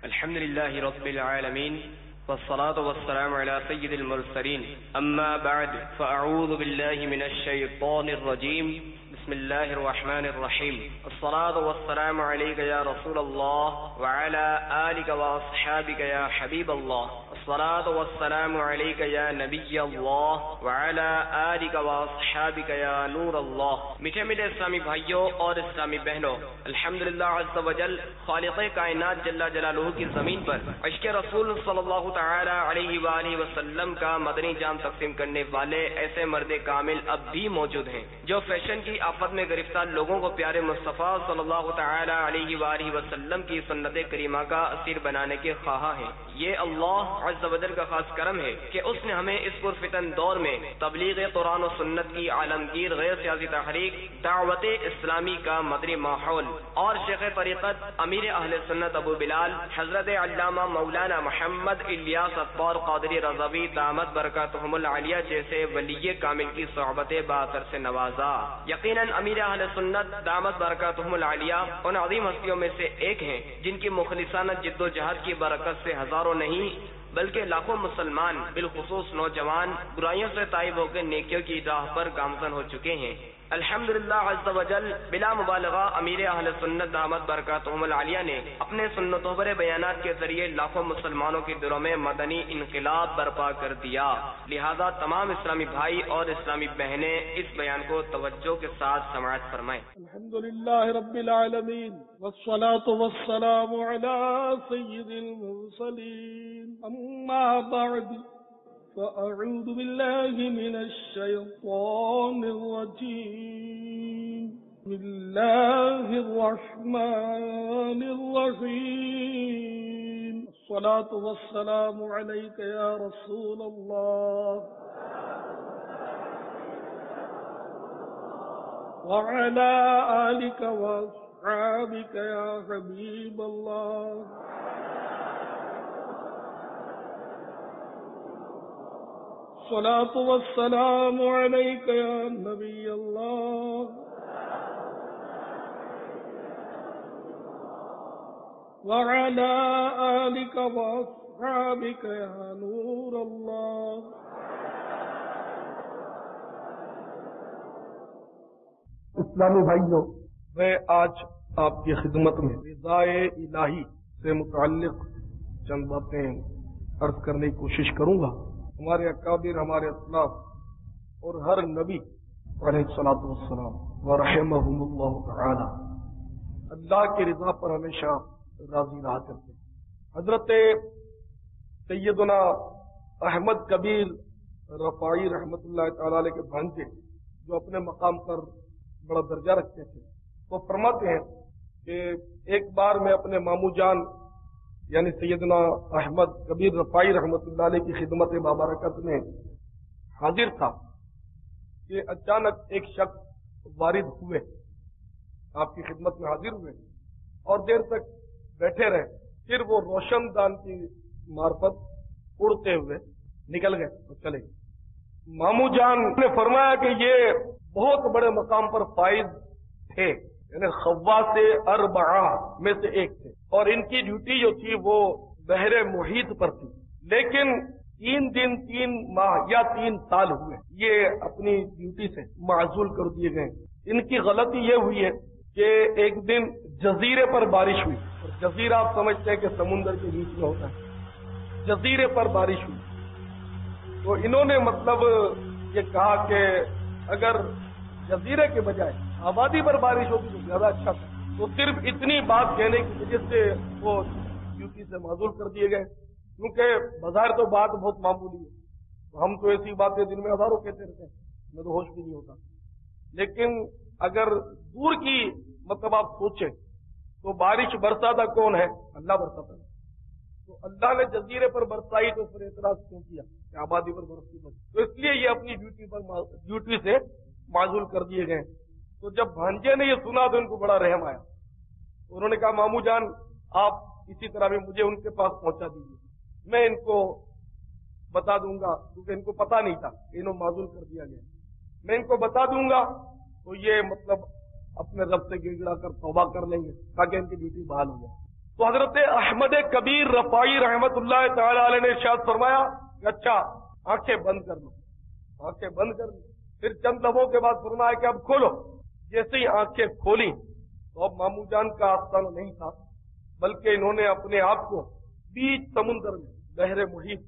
الحمد لله رب العالمين والصلاة والسلام على سيد المرسلين أما بعد فأعوذ بالله من الشيطان الرجيم بسم الله الرحمن الرحيم الصلاة والسلام عليك يا رسول الله وعلى آلك وأصحابك يا حبيب الله الصلاة والسلام عليك يا نبي الله وعلى آلك وأصحابك يا نور اللہ۔ میٹھے میٹھے اسلامی بھائیوں اور اسلامی بہنوں، الحمدللہ عز وجل خالق کائنات جل جلالہ کی زمین پر عشق رسول صلی اللہ تعالی علیہ وآلہ وسلم کا مدنی جام تقسیم کرنے والے ایسے مرد کامل اب بھی موجود ہیں جو فیشن کی آفت میں گرفتار لوگوں کو پیارے مصطفیٰ صلی اللہ تعالی علیہ وآلہ وسلم کی سنت کریمہ کا اسیر بنانے کے خواہاں ہیں۔ یہ اللہ عز و جل کا خاص کرم ہے کہ اس نے ہمیں اس پرفتن دور میں تبلیغ قرآن و سنت کی عالمگیر غیر سیاسی تحریک دعوت اسلامی کا مدنی ماحول اور شیخ طریقت امیر اہل سنت ابو بلال حضرت علامہ مولانا محمد الیاس اطہار قادری رضوی دامت برکاتہم العالیہ جیسے ولی کامل کی صحبت باثر سے نوازا۔ یقیناً امیر اہل سنت دامت برکاتہم العالیہ ان عظیم ہستیوں میں سے ایک ہیں جن کی مخلصانہ جد و جہد کی برکت سے ہزاروں نہیں بلکہ لاکھوں مسلمان بالخصوص نوجوان برائیوں سے تائب ہو کے نیکیوں کی راہ پر گامزن ہو چکے ہیں۔ الحمدللہ عز و جل بلا مبالغہ امیر اہل سنت دامت برکاتہم العالیہ نے اپنے سنتوں پر بیانات کے ذریعے لاکھوں مسلمانوں کے دلوں میں مدنی انقلاب برپا کر دیا۔ لہذا تمام اسلامی بھائی اور اسلامی بہنیں اس بیان کو توجہ کے ساتھ سماعت فرمائیں۔ الحمدللہ رب العالمین والصلاة والسلام علی سید المرسلین اما بعد فأعوذ بالله من الشيطان الرجيم بسم الله الرحمن الرحيم الصلاة والسلام عليك يا رسول الله وعلى آلك وأصحابك يا حبيب الله الصلاة والسلام عليك يا نبي الله وعلى آلك وأصحابك يا نور الله۔ اسلامی بھائیوں، میں آج آپ کی خدمت میں رضائے الہی سے متعلق چند باتیں عرض کرنے کی کوشش کروں گا۔ ہمارے اکابر، ہمارے اسلاف اور ہر نبی علیہ الصلوۃ والسلام ورحمہم اللہ تعالی اللہ کی رضا پر ہمیشہ راضی رہا کرتے۔ حضرت سیدنا احمد کبیر رفاعی رحمۃ اللہ تعالی علیہ کے بھانجے جو اپنے مقام پر بڑا درجہ رکھتے تھے، وہ فرماتے ہیں کہ ایک بار میں اپنے مامو جان یعنی سیدنا احمد کبیر رفاعی رحمۃ اللہ علیہ کی خدمت بابرکت میں حاضر تھا کہ اچانک ایک شخص وارد ہوئے، آپ کی خدمت میں حاضر ہوئے اور دیر تک بیٹھے رہے، پھر وہ روشن دان کی معرفت اڑتے ہوئے نکل گئے اور چلے گئے۔ مامو جان نے فرمایا کہ یہ بہت بڑے مقام پر فائز تھے، یعنی خواص اربعہ میں سے ایک تھے، اور ان کی ڈیوٹی جو تھی وہ بحر محیط پر تھی، لیکن 3 دن 3 ماہ یا 3 سال ہوئے یہ اپنی ڈیوٹی سے معزول کر دیے گئے۔ ان کی غلطی یہ ہوئی ہے کہ ایک دن جزیرے پر بارش ہوئی، اور جزیرہ آپ سمجھتے ہیں کہ سمندر کے بیچ میں ہوتا ہے، جزیرے پر بارش ہوئی تو انہوں نے مطلب یہ کہا کہ اگر جزیرے کے بجائے آبادی پر بارش ہوتی تو زیادہ اچھا تھا، تو صرف اتنی بات کہنے کی وجہ سے وہ ڈیوٹی سے معزول کر دیے گئے، کیونکہ بظاہر تو بات بہت معمولی ہے، ہم تو ایسی باتیں دن میں ہزاروں کہتے رہتے ہیں، میں تو ہوش بھی نہیں ہوتا، لیکن اگر دور کی مطلب آپ سوچیں تو بارش برساتا کون ہے؟ اللہ برساتا ہے، تو اللہ نے جزیرے پر برسائی تو پھر اعتراض کیوں کیا کہ آبادی پر برستی بس، تو اس لیے یہ اپنی ڈیوٹی سے معزول کر دیے گئے۔ تو جب بھانجے نے یہ سنا تو ان کو بڑا رحم آیا، انہوں نے کہا مامو جان آپ اسی طرح بھی مجھے ان کے پاس پہنچا دیجیے، میں ان کو بتا دوں گا، کیونکہ ان کو پتا نہیں تھا کہ انہوں معزول کر دیا گیا، میں ان کو بتا دوں گا تو یہ مطلب اپنے رب سے گڑ گڑا کر توبہ کر لیں گے تاکہ ان کی ڈیوٹی بحال ہو جائے۔ تو حضرت احمد کبیر رفاعی رحمت اللہ تعالی علیہ نے ارشاد فرمایا کہ اچھا آنکھیں بند کر لو، آنکھیں بند کر لو. پھر چند لمحوں کے بعد فرمایا کہ اب کھولو. جیسے ہی آنکھیں کھولی تو اب مامو جان کا آستانہ نہیں تھا، بلکہ انہوں نے اپنے آپ کو بیچ سمندر میں، بحر محیط،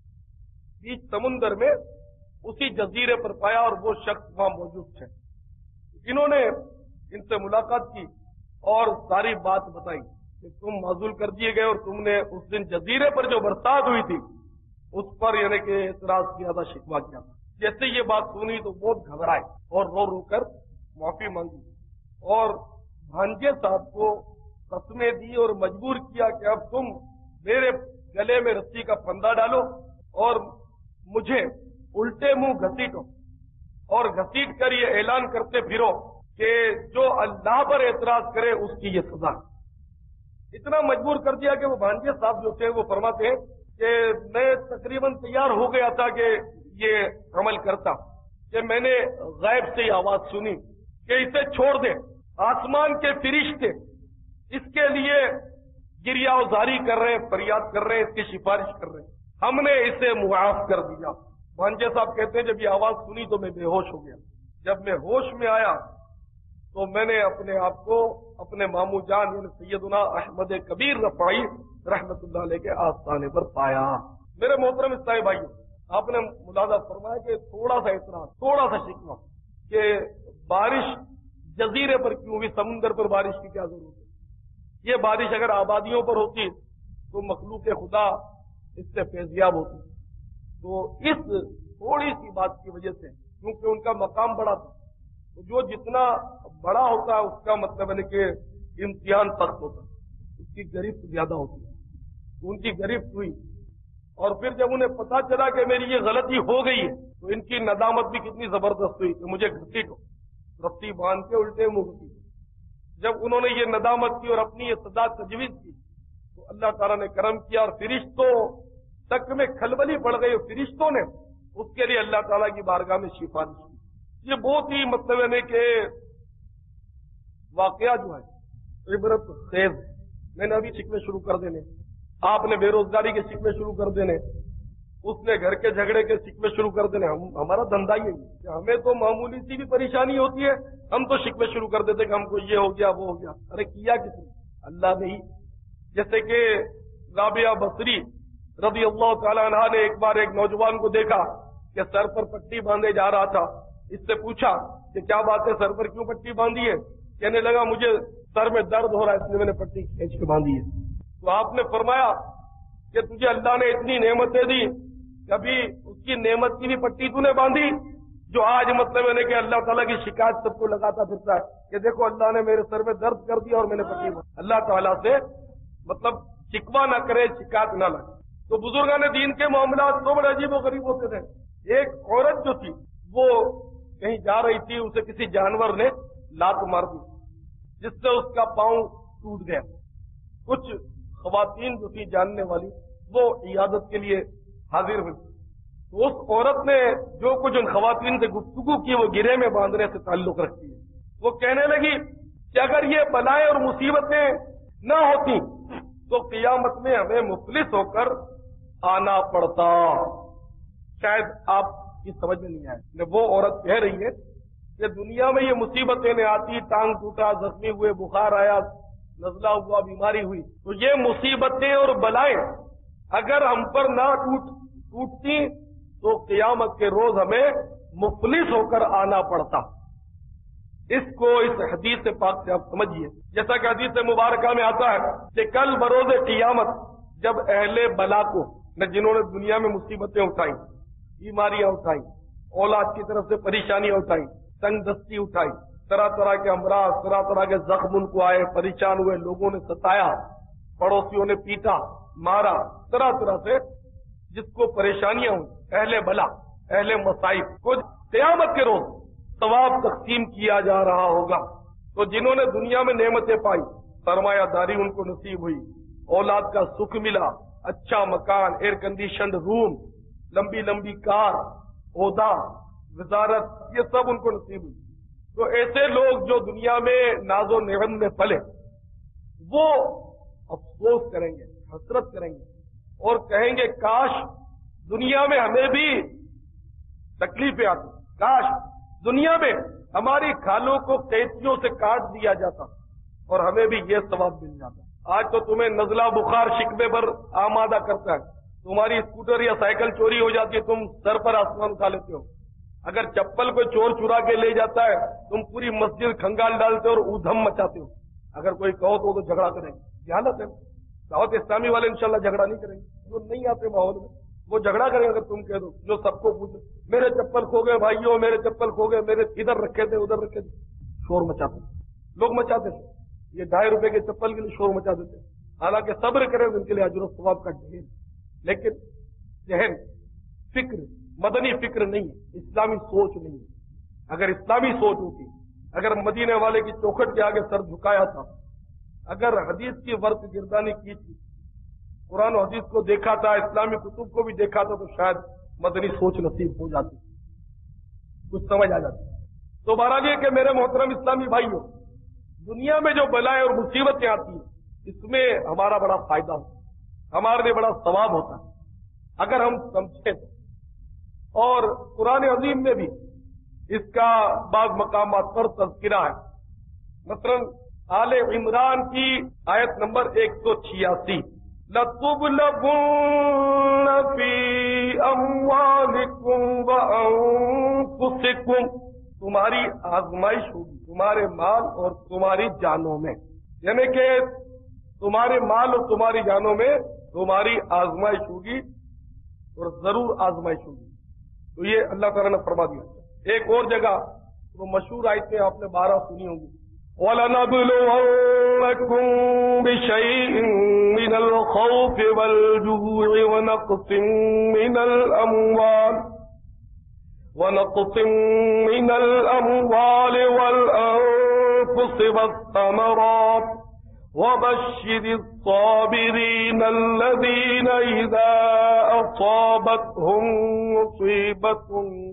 بیچ سمندر میں اسی جزیرے پر پایا اور وہ شخص وہاں موجود تھے. انہوں نے ان سے ملاقات کی اور ساری بات بتائی کہ تم معزول کر دیے گئے اور تم نے اس دن جزیرے پر جو برسات ہوئی تھی اس پر یعنی کہ اعتراض کیا تھا، شکوہ کیا تھا. جیسے یہ بات سنی تو بہت گھبرائے اور رو رو کر معافی مانگی اور بھانجے صاحب کو قسمیں دی اور مجبور کیا کہ اب تم میرے گلے میں رسی کا پھندا ڈالو اور مجھے الٹے منہ گھسیٹو اور گھسیٹ کر یہ اعلان کرتے پھرو کہ جو اللہ پر اعتراض کرے اس کی یہ سزا. اتنا مجبور کر دیا کہ وہ بھانجے صاحب جو تھے وہ فرماتے ہیں کہ میں تقریباً تیار ہو گیا تھا کہ یہ عمل کرتا کہ میں نے غیب سے ہی آواز سنی کہ اسے چھوڑ دے، آسمان کے فرشتے اس کے لیے گریہ وزاری کر رہے ہیں، فریاد کر رہے ہیں، اس کی سفارش کر رہے ہیں، ہم نے اسے معاف کر دیا. بھانجے صاحب کہتے ہیں جب یہ آواز سنی تو میں بے ہوش ہو گیا. جب میں ہوش میں آیا تو میں نے اپنے آپ کو اپنے مامو جان یعنی سیدنا احمد کبیر رفاعی رحمت اللہ علیہ کے آستانے پر پایا. میرے محترم اسلامی بھائیو، آپ نے ملاحظہ فرمایا کہ تھوڑا سا اعتراض، تھوڑا سا شکوہ کہ بارش جزیرے پر کیوں ہوئی، سمندر پر بارش کی کیا ضرورت ہے. یہ بارش اگر آبادیوں پر ہوتی تو مخلوق خدا اس سے فیضیاب ہوتی. تو اس تھوڑی سی بات کی وجہ سے کیونکہ ان کا مقام بڑا تھا، تو جو جتنا بڑا ہوتا ہے اس کا مطلب ہے کہ امتحان سخت ہوتا ہے، اس کی گرفت زیادہ ہوتی ہے. ان کی گرفت ہوئی اور پھر جب انہیں پتا چلا کہ میری یہ غلطی ہو گئی ہے تو ان کی ندامت بھی کتنی زبردست ہوئی کہ مجھے گھسیٹو، رسی باندھ کے الٹے منہ گھسیٹو. جب انہوں نے یہ ندامت کی اور اپنی یہ سزا تجویز کی تو اللہ تعالیٰ نے کرم کیا اور فرشتوں تک میں کھلبلی پڑ گئی. فرشتوں نے اس کے لیے اللہ تعالیٰ کی بارگاہ میں سفارش کی. یہ بہت ہی مطلب ہے کہ واقعہ جو ہے عبرت خیز. میں نے ابھی شکوے شروع کر دینے، آپ نے بے روزگاری کے شکوے شروع کر دینے، اس نے گھر کے جھگڑے کے شکوے شروع کر دینے. ہمارا دھندا یہ ہے کہ ہمیں تو معمولی سی بھی پریشانی ہوتی ہے ہم تو شکوے شروع کر دیتے کہ ہم کو یہ ہو گیا وہ ہو گیا. ارے کیا کس نے؟ اللہ نے ہی. جیسے کہ رابعہ بصری رضی اللہ تعالی عنہ نے ایک بار ایک نوجوان کو دیکھا کہ سر پر پٹی باندھے جا رہا تھا. اس سے پوچھا کہ کیا بات ہے، سر پر کیوں پٹی باندھی ہے؟ کہنے لگا مجھے سر میں درد ہو رہا ہے اس لیے میں نے پٹی کھینچ کے باندھی ہے. تو آپ نے فرمایا کہ تجھے اللہ نے اتنی نعمتیں دی، کبھی اس کی نعمت کی بھی پٹی تو نے باندھی جو آج مطلب ہے کہ اللہ تعالیٰ کی شکایت سب کو لگاتا پھرتا ہے کہ دیکھو اللہ نے میرے سر میں درد کر دیا اور میں نے پٹی باندھی. اللہ تعالیٰ سے مطلب شکوہ نہ کرے، شکایت نہ لگے. تو بزرگان دین کے معاملات تو بڑے عجیب و غریب ہوتے تھے. ایک عورت جو تھی وہ کہیں جا رہی تھی، اسے کسی جانور نے لات مار دی جس سے اس کا پاؤں ٹوٹ گیا. کچھ خواتین جو تھی جاننے والی وہ عیادت کے لیے حاضر ہوئی. تو اس عورت نے جو کچھ ان خواتین سے گفتگو کی وہ گرے میں باندھنے سے تعلق رکھتی ہے. وہ کہنے لگی کہ اگر یہ بلائیں اور مصیبتیں نہ ہوتی تو قیامت میں ہمیں مفلس ہو کر آنا پڑتا. شاید آپ کی سمجھ میں نہیں آئے. وہ عورت کہہ رہی ہے کہ دنیا میں یہ مصیبتیں نہ آتی، ٹانگ ٹوٹا، زخمی ہوئے، بخار آیا، نزلہ ہوا، بیماری ہوئی، تو یہ مصیبتیں اور بلائیں اگر ہم پر نہ ٹوٹتی تو قیامت کے روز ہمیں مفلس ہو کر آنا پڑتا. اس کو اس حدیث سے پاک سے آپ سمجھیے. جیسا کہ حدیث مبارکہ میں آتا ہے کہ کل بروز قیامت جب اہل بلا کو، جنہوں نے دنیا میں مصیبتیں اٹھائیں، بیماریاں اٹھائیں، اولاد کی طرف سے پریشانیاں اٹھائیں، تنگ دستی اٹھائی، طرح طرح کے امراض، طرح طرح کے زخم ان کو آئے، پریشان ہوئے، لوگوں نے ستایا، پڑوسیوں نے پیٹا، مارا، طرح طرح سے جس کو پریشانیاں ہوئی، اہل بلا، اہل مصائب کو قیامت کے روز ثواب تقسیم کیا جا رہا ہوگا. تو جنہوں نے دنیا میں نعمتیں پائی، سرمایہ داری ان کو نصیب ہوئی، اولاد کا سکھ ملا، اچھا مکان، ایئر کنڈیشنڈ روم، لمبی لمبی کار، عہدہ، وزارت، یہ سب ان کو نصیب ہوئی. تو ایسے لوگ جو دنیا میں ناز و نعمت میں پلے وہ افسوس کریں گے، حسرت کریں گے اور کہیں گے کاش دنیا میں ہمیں بھی تکلیفیں آتی، کاش دنیا میں ہماری کھالوں کو قینچیوں سے کاٹ دیا جاتا اور ہمیں بھی یہ ثواب مل جاتا۔ آج تو تمہیں نزلہ بخار شکوے پر آمادہ کرتا ہے، تمہاری اسکوٹر یا سائیکل چوری ہو جاتی ہے، تم سر پر آسمان اٹھا لیتے ہو، اگر چپل کو چور چرا کے لے جاتا ہے تم پوری مسجد کھنگال ڈالتے ہو اور ادھم مچاتے ہو، اگر کوئی کہو تو وہ جھگڑا کریں گے، جہالت ہے۔ دعوت اسلامی والے انشاءاللہ جھگڑا نہیں کریں گے، جو نہیں آتے ماحول میں وہ جھگڑا کریں اگر تم کہہ دو، جو سب کو پوچھو میرے چپل کھو گئے بھائیوں، میرے چپل کھو گئے، میرے ادھر رکھے تھے ادھر رکھے تھے، شور مچاتے لوگ مچاتے تھے، یہ 2.5 روپے کے چپل کے لیے شور مچا دیتے، حالانکہ صبر کریں ان کے لیے اجر و ثواب کا ڈھیر، لیکن ذہن فکر مدنی فکر نہیں ہے، اسلامی سوچ نہیں ہے۔ اگر اسلامی سوچ ہوتی، اگر مدینے والے کی چوکھٹ کے آگے سر جھکایا تھا، اگر حدیث کی ورق گردانی کی تھی، قرآن و حدیث کو دیکھا تھا، اسلامی کتب کو بھی دیکھا تھا، تو شاید مدنی سوچ نصیب ہو جاتی، کچھ سمجھ آ جاتی۔ تو بہرحال یہ کہ میرے محترم اسلامی بھائیوں، دنیا میں جو بلائیں اور مصیبتیں آتی ہیں اس میں ہمارا بڑا فائدہ ہوتا ہے، ہمارے لیے بڑا ثواب ہوتا ہے اگر ہم سمجھیں تو۔ اور قرآن عظیم میں بھی اس کا بعض مقامات پر تذکرہ ہے، مثلا آل عمران کی آیت نمبر 186، لَتُبْلَغُنَّ فِي أَمْوَالِكُمْ وَأَنفُسِكُمْ، تمہاری آزمائش ہوگی تمہارے مال اور تمہاری جانوں میں، یعنی کہ تمہارے مال اور تمہاری جانوں میں تمہاری آزمائش ہوگی اور ضرور آزمائش ہوگی۔ تو یہ اللہ تعالیٰ نے فرما دیا۔ ایک اور جگہ وہ مشہور آیتیں آپ نے 12 سنی ہوں گی، وَلَنَبْلُوَنَّكُمْ بِشَيْءٍ مِّنَ الْخَوْفِ وَالْجُوعِ وَنَقْصٍ مِّنَ الْأَمْوَالِ وَالْأَنفُسِ وَالثَّمَرَاتِ وَبَشِّرِ الصَّابِرِينَ الَّذِينَ إِذَا أَصَابَتْهُم مُّصِيبَةٌ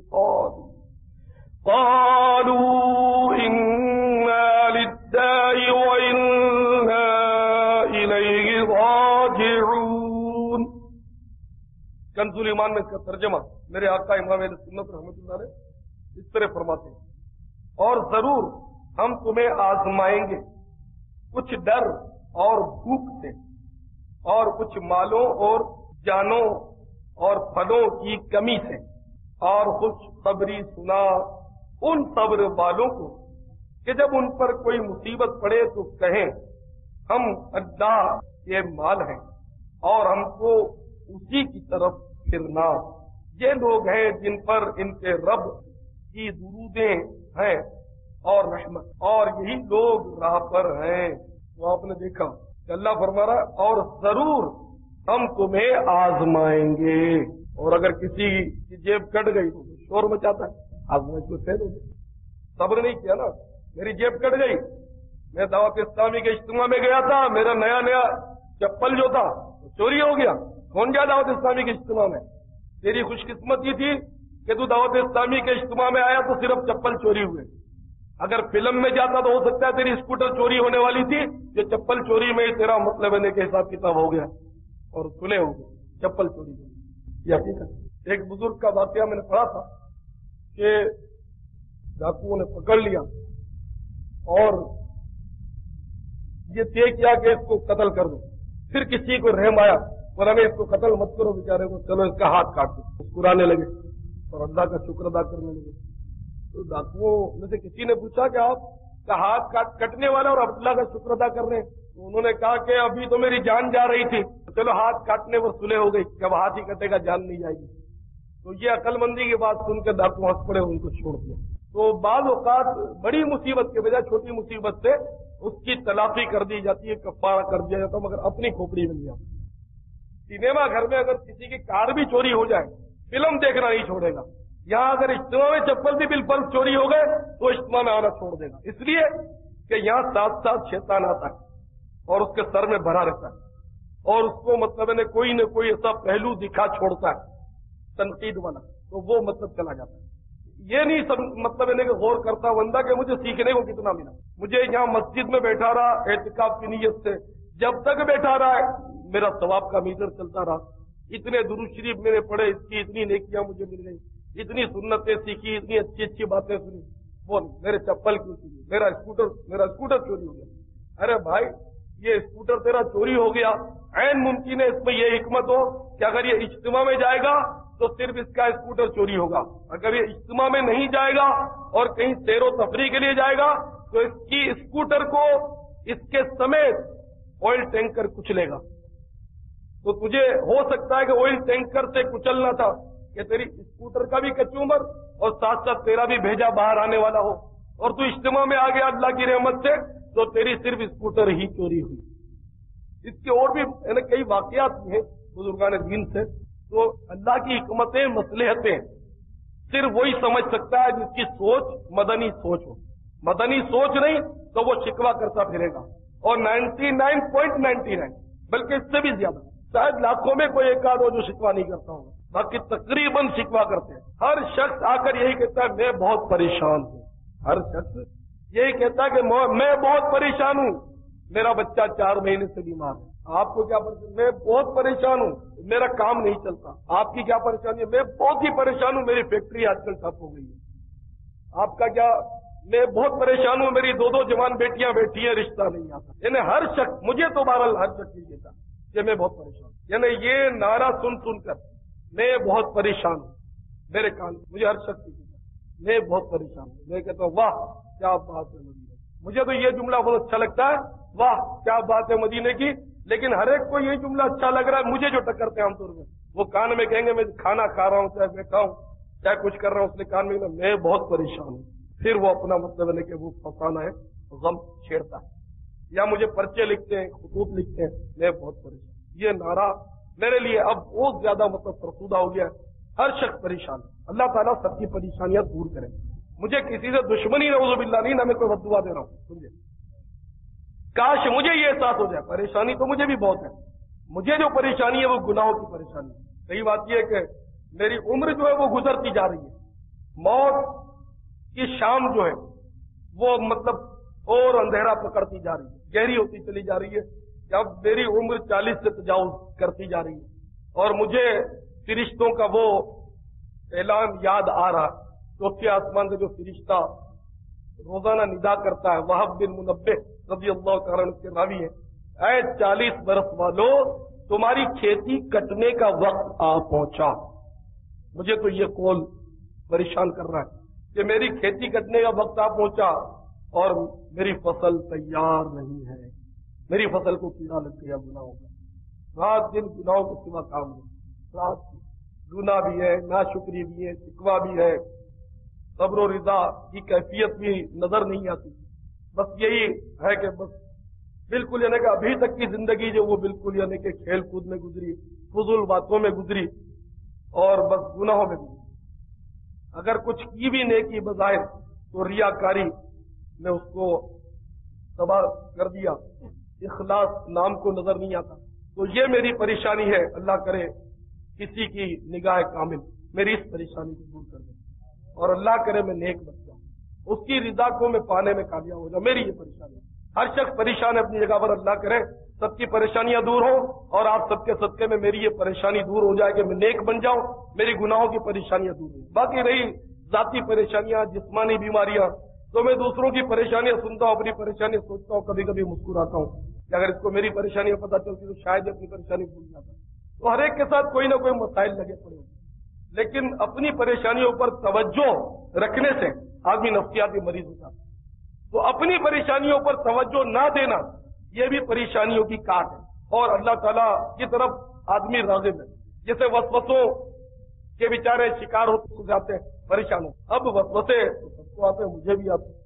قَالُوا إِنَّا لِلَّهِ وَإِنَّا إِلَيْهِ راجعون۔ کنز الایمان میں اس کا ترجمہ میرے آقا امام اہل سنت رحمۃ اللہ علیہ اس طرح فرماتے ہیں، اور ضرور ہم تمہیں آزمائیں گے کچھ ڈر اور بھوک سے، اور کچھ مالوں اور جانوں اور پھلوں کی کمی سے، اور خوش خبری سنا ان صبر والوں کو کہ جب ان پر کوئی مصیبت پڑے تو کہیں ہم اللہ کے مال ہیں اور ہم کو اسی کی طرف پھرنا۔ یہ لوگ ہیں جن پر ان کے رب کی درودیں ہیں اور رحمت، اور یہی لوگ راہ پر ہیں۔ تو آپ نے دیکھا کہ اللہ فرما رہا ہے اور ضرور ہم تمہیں آزمائیں گے، اور اگر کسی کی جیب کٹ گئی تو شور مچاتا ہے، آزمائش کو فیل ہو گئی، صبر نہیں کیا نا، میری جیب کٹ گئی، میں دعوت اسلامی کے اجتماع میں گیا تھا، میرا نیا چپل جو تھا چوری ہو گیا، کون گیا دعوت اسلامی کے اجتماع میں؟ تیری خوش قسمتی تھی کہ تو دعوت اسلامی کے اجتماع میں آیا تو صرف چپل چوری ہوئے، اگر فلم میں جاتا تو ہو سکتا ہے تیری اسکوٹر چوری ہونے والی تھی، یہ چپل چوری میں ہی تیرا مطلب ہے کہ حساب کتاب ہو گیا اور سلے ہو گئے، چپل چوری ہوئی۔ یہ حقیقت۔ ایک بزرگ کا واقعہ میں نے پڑھا تھا کہ ڈاکوؤں نے پکڑ لیا اور یہ طے کیا کہ اس کو قتل کر دو، پھر کسی کو رحم آیا اور ہمیں اس کو قتل مت کرو بیچارے کو، چلو اس کا ہاتھ کاٹ دو، مسکرانے لگے اور اللہ کا شکر ادا کرنے لگے۔ تو ڈاکوؤں میں سے کسی نے پوچھا کہ آپ کا ہاتھ کٹنے والا اور اللہ کا شکر ادا کر رہے ہیں؟ تو انہوں نے کہا کہ ابھی تو میری جان جا رہی تھی، چلو ہاتھ کاٹنے پر صلح ہو گئی، جب ہاتھ ہی کٹے گا جان نہیں جائے گی۔ تو یہ عقل مندی کی بات سن کے ڈاکو ہنس پڑے، ان کو چھوڑ دیا۔ تو بعض اوقات بڑی مصیبت کے بجائے چھوٹی مصیبت سے اس کی تلافی کر دی جاتی ہے، کفارہ کر دیا جاتا ہے، مگر اپنی کھوپڑی مل جاتی۔ سنیما گھر میں اگر کسی کی کار بھی چوری ہو جائے فلم دیکھنا نہیں چھوڑے گا، یہاں اگر اجتماع میں چپل بھی بالفرض چوری ہو گئے تو اجتماع میں آنا چھوڑ دے گا، اس لیے کہ یہاں ساتھ ساتھ شیطان آتا ہے اور اس کے سر میں بھرا رہتا ہے اور اس کو مطلب ہے کوئی نہ کوئی ایسا پہلو دکھا چھوڑتا ہے تنقید والا، تو وہ مطلب چلا جاتا ہے۔ یہ نہیں مطلب ہے کہ غور کرتا بندہ کہ مجھے سیکھنے کو کتنا ملا، مجھے یہاں مسجد میں بیٹھا رہا اعتکاف کی نیت سے جب تک بیٹھا رہا ہے میرا ثواب کا میٹر چلتا رہا. اتنے درود شریف میرے پڑھے، اس کی اتنی نیکیاں مجھے مل گئی، اتنی سنتیں سیکھی، اتنی اچھی اچھی باتیں سنی. وہ میرے چپل کیوں چوری، میرا اسکوٹر چوری ہو گیا. ارے بھائی یہ اسکوٹر تیرا چوری ہو گیا، عین ممکن ہے اس میں یہ حکمت ہو کہ اگر یہ اجتماع میں جائے گا تو صرف اس کا اسکوٹر چوری ہوگا. اگر یہ اجتماع میں نہیں جائے گا اور کہیں سیر و تفریح کے لیے جائے گا تو اس کی اسکوٹر کو اس کے سمیت آئل ٹینکر کچلے گا. تو تجھے ہو سکتا ہے کہ آئل ٹینکر سے کچلنا تھا کہ تیری اسکوٹر کا بھی کچومر اور ساتھ ساتھ تیرا بھی بھیجا باہر آنے والا ہو، اور تو اجتماع میں آ گیا اللہ کی رحمت سے تو تیری صرف اسکوٹر ہی چوری ہوئی. اس کے اور بھی کئی واقعات ہیں بزرگان دین سے. تو اللہ کی حکمتیں مصلحتیں صرف وہی سمجھ سکتا ہے جس کی سوچ مدنی سوچ ہو. مدنی سوچ نہیں تو وہ شکوہ کرتا پھرے گا، اور 99.99 بلکہ اس سے بھی زیادہ، شاید لاکھوں میں کوئی ایک آدھ ہو جو شکوہ نہیں کرتا ہوں، باقی تقریباً شکوہ کرتے ہیں. ہر شخص آ کر یہی کہتا ہے میں بہت پریشان ہوں. ہر شخص یہی کہتا ہے کہ میں بہت پریشان ہوں، میرا بچہ 4 مہینے سے بیمار ہے. آپ کو کیا پریشانی؟ میں بہت پریشان ہوں، میرا کام نہیں چلتا. آپ کی کیا پریشانی ہے؟ میں بہت ہی پریشان ہوں، میری فیکٹری آج کل ٹھپ ہو گئی ہے. آپ کا کیا؟ میں بہت پریشان ہوں، میری 2 جوان بیٹیاں بیٹھی ہیں، رشتہ نہیں آتا. یعنی ہر شخص، مجھے تو بہرحال ہر شخص یہ کہتا کہ میں بہت پریشان ہوں. یعنی یہ نعرہ سن کر میں بہت پریشان ہوں، میرے کان مجھے ہر شخص کہتا میں بہت پریشان ہوں. میں کہتا ہوں واہ کیا بات ہے مدینے. مجھے تو یہ جملہ بہت اچھا لگتا ہے، واہ کیا بات ہے مدینے کی. لیکن ہر ایک کو یہ جملہ اچھا لگ رہا ہے. مجھے جو ٹکرتے ہیں عام طور میں وہ کان میں کہیں گے میں کھانا کھا رہا ہوں، چاہے بیٹھا ہوں، چاہے کچھ کر رہا ہوں، اس نے کان میں کہا میں بہت پریشان ہوں. پھر وہ اپنا مطلب ہے کہ وہ فسانہ ہے، غم چھیڑتا ہے، یا مجھے پرچے لکھتے ہیں، خطوط لکھتے ہیں میں بہت پریشان. یہ نعرہ میرے لیے اب بہت زیادہ مطلب فرسودہ ہو گیا ہے. ہر شخص پریشان ہے. اللہ تعالیٰ سب کی پریشانیاں دور کرے. مجھے کسی سے دشمنی نعوذ باللہ نہیں، نہ میں کوئی بد دعا دے رہا ہوں. سمجھے، کاش مجھے یہ احساس ہو جائے. پریشانی تو مجھے بھی بہت ہے. مجھے جو پریشانی ہے وہ گناہوں کی پریشانی ہے. صحیح بات یہ ہے کہ میری عمر جو ہے وہ گزرتی جا رہی ہے. موت کی شام جو ہے وہ مطلب اور اندھیرا پکڑتی جا رہی ہے، گہری ہوتی چلی جا رہی ہے. اب میری عمر 40 سے تجاوز کرتی جا رہی ہے، اور مجھے فرشتوں کا وہ اعلان یاد آ رہا. چوتھے آسمان سے جو فرشتہ روزانہ ندا کرتا ہے، وہب بن منبہ رضی اللہ تعالیٰ عنہ کے راوی ہے، اے 40 برس والوں تمہاری کھیتی کٹنے کا وقت آ پہنچا. مجھے تو یہ قول پریشان کر رہا ہے کہ میری کھیتی کٹنے کا وقت آ پہنچا اور میری فصل تیار نہیں ہے. میری فصل کو کیڑا لگ گیا گناہوں کا. رات دن گناہوں کے سوا کام نہیں. رات گناہ بھی ہے، ناشکری بھی ہے، شکوہ بھی ہے، صبر و رضا کی کیفیت بھی نظر نہیں آتی. بس یہی ہے کہ بس بالکل یعنی کہ ابھی تک کی زندگی جو وہ بالکل یعنی کہ کھیل کود میں گزری، فضول باتوں میں گزری، اور بس گناہوں میں گزری. اگر کچھ کی بھی نیکی بظاہر تو ریاکاری نے اس کو تباہ کر دیا، اخلاص نام کو نظر نہیں آتا. تو یہ میری پریشانی ہے. اللہ کرے کسی کی نگاہ کامل میری اس پریشانی کو دور کر دے، اور اللہ کرے میں نیک بن جاؤں، اس کی رضا کو میں پانے میں کامیاب ہو جاؤں. میری یہ پریشانی ہے. ہر شخص پریشان ہے اپنی جگہ پر. اللہ کرے سب کی پریشانیاں دور ہوں، اور آپ سب کے صدقے میں میری یہ پریشانی دور ہو جائے کہ میں نیک بن جاؤں، میری گناہوں کی پریشانیاں دور ہوں. باقی رہی ذاتی پریشانیاں، جسمانی بیماریاں، تو میں دوسروں کی پریشانیاں سنتا ہوں، اپنی پریشانیاں سوچتا ہوں، کبھی کبھی مسکراتا ہوں کہ اگر اس کو میری پریشانیاں پتہ چلتی تو شاید اپنی پریشانی بھول جاتا. تو ہر ایک کے ساتھ کوئی نہ کوئی مسائل لگے پڑے ہوتے، لیکن اپنی پریشانیوں پر توجہ رکھنے سے آدمی نفسیاتی مریض ہوتا ہے. تو اپنی پریشانیوں پر توجہ نہ دینا یہ بھی پریشانیوں کی کاٹ ہے، اور اللہ تعالیٰ کی طرف آدمی راغب ہے. جیسے وسوسوں کے بیچارے شکار ہوتے جاتے ہیں، پریشان ہو. اب وسوسے سب کو آتے ہیں، مجھے بھی آتے ہیں.